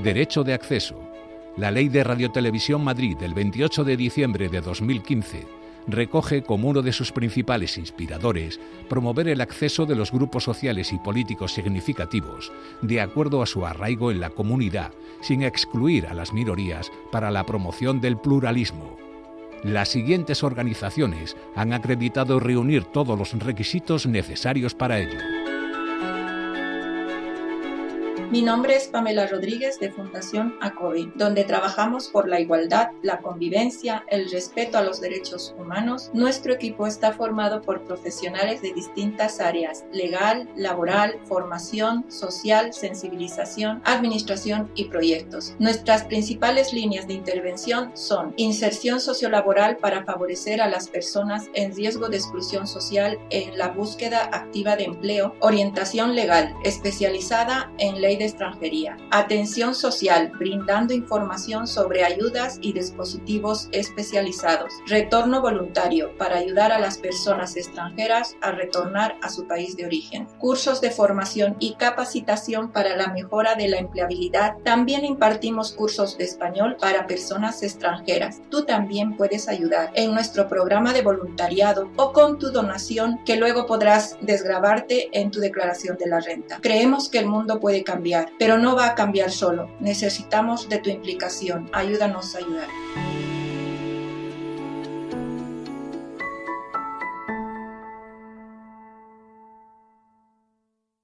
Derecho de acceso. La Ley de Radiotelevisión Madrid del 28 de diciembre de 2015 recoge como uno de sus principales inspiradores promover el acceso de los grupos sociales y políticos significativos de acuerdo a su arraigo en la comunidad, sin excluir a las minorías, para la promoción del pluralismo. Las siguientes organizaciones han acreditado reunir todos los requisitos necesarios para ello. Mi nombre es Pamela Rodríguez de Fundación ACODE, donde trabajamos por la igualdad, la convivencia, el respeto a los derechos humanos. Nuestro equipo está formado por profesionales de distintas áreas: legal, laboral, formación, social, sensibilización, administración y proyectos. Nuestras principales líneas de intervención son inserción sociolaboral para favorecer a las personas en riesgo de exclusión social en la búsqueda activa de empleo, orientación legal especializada en ley de extranjería, atención social, brindando información sobre ayudas y dispositivos especializados, retorno voluntario para ayudar a las personas extranjeras a retornar a su país de origen, cursos de formación y capacitación para la mejora de la empleabilidad. También impartimos cursos de español para personas extranjeras. Tú también puedes ayudar en nuestro programa de voluntariado o con tu donación, que luego podrás desgravarte en tu declaración de la renta. Creemos que el mundo puede cambiar, pero no va a cambiar solo. Necesitamos de tu implicación. Ayúdanos a ayudar.